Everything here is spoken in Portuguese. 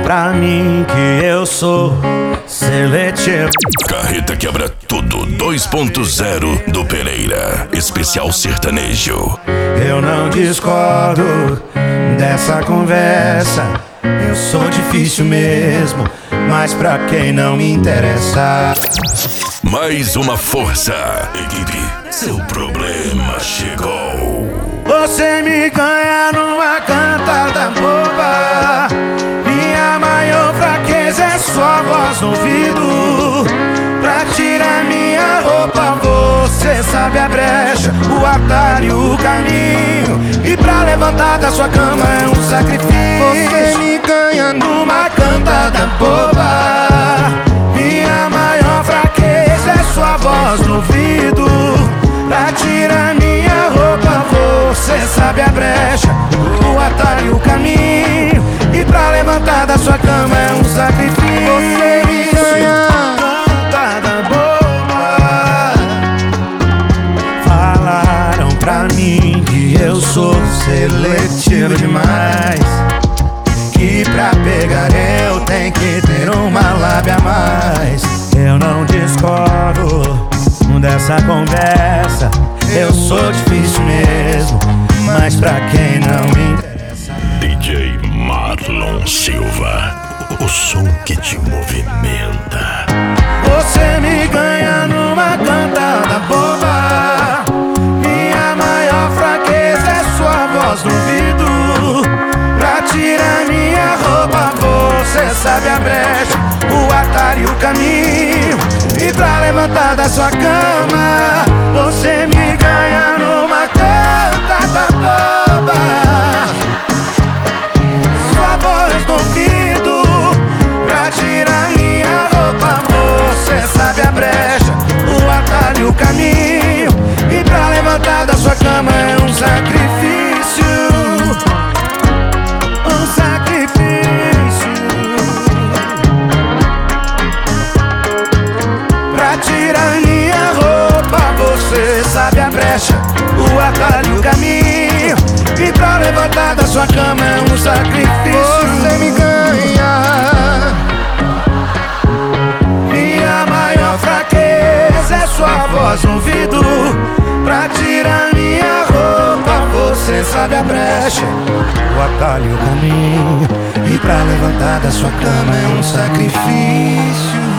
pra mim que eu sou seletivo. Carreta Quebra Tudo 2.0 do Pereira, especial sertanejo. Eu não discordo dessa conversa. Eu sou difícil mesmo, mas pra quem não me interessa. Mais uma força. Equipe, seu problema chegou. Você me ganha numa cantada boba. Minha maior fraqueza é sua voz no ouvido. Pra tirar minha roupa você sabe a brecha, o atalho, o caminho. E pra levantar da sua cama é um sacrifício. Você me ganha numa cantada boba. Minha maior fraqueza é sua voz no ouvido. Pra tirar minha roupa você sabe a brecha, o atalho, o caminho. E pra levantar da sua cama é um sacrifício. Você me ganha cantada boba. Falaram pra mim que eu sou seletivo demais, que pra pegar eu tenho que ter uma lábia a mais. Eu não discordo dessa conversa. Eu sou difícil mesmo, mas pra quem não me interessa. DJ Marlon Silva, o som que te movimenta. Você me ganha numa cantada boba. Minha maior fraqueza é sua voz no ouvido. Pra tirar minha roupa você sabe a brecha, o atalho, o caminho. E pra levantar da sua cama você me ganha numa cantada boba. Sua voz no ouvido. Pra tirar minha roupa você sabe a brecha, o atalho, o caminho. E pra levantar da sua cama é um sacrifício. Um sacrifício. Pra tirar minha roupa você sabe a brecha, o atalho, o caminho. E pra levantar da sua cama é um sacrifício. Você me ganha. Minha maior fraqueza é sua voz no ouvido. Pra tirar minha roupa você sabe a brecha, o atalho, o caminho. E pra levantar da sua cama é um sacrifício.